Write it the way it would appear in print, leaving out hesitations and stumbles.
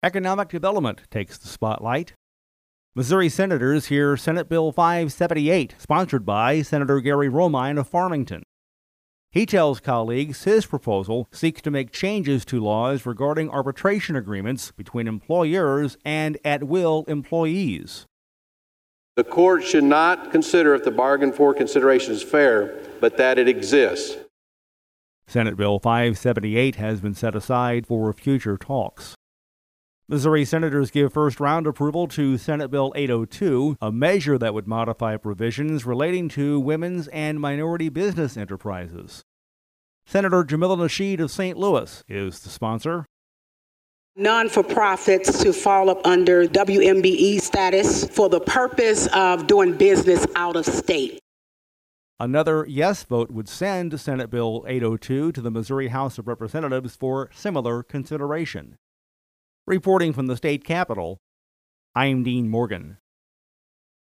Economic development takes the spotlight. Missouri senators hear Senate Bill 578, sponsored by Senator Gary Romine of Farmington. He tells colleagues his proposal seeks to make changes to laws regarding arbitration agreements between employers and at-will employees. The court should not consider if the bargain for consideration is fair, but that it exists. Senate Bill 578 has been set aside for future talks. Missouri senators give first-round approval to Senate Bill 802, a measure that would modify provisions relating to women's and minority business enterprises. Senator Jamila Nasheed of St. Louis is the sponsor. Non-for-profits to fall up under WMBE status for the purpose of doing business out of state. Another yes vote would send Senate Bill 802 to the Missouri House of Representatives for similar consideration. Reporting from the state capitol, I'm Dean Morgan.